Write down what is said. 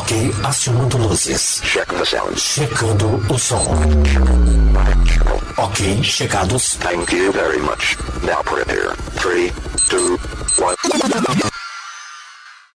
Ok, acionando luzes. Check the sound. Checando o som. Ok, checados. Thank you very much. Now prepare. 3, 2, 1.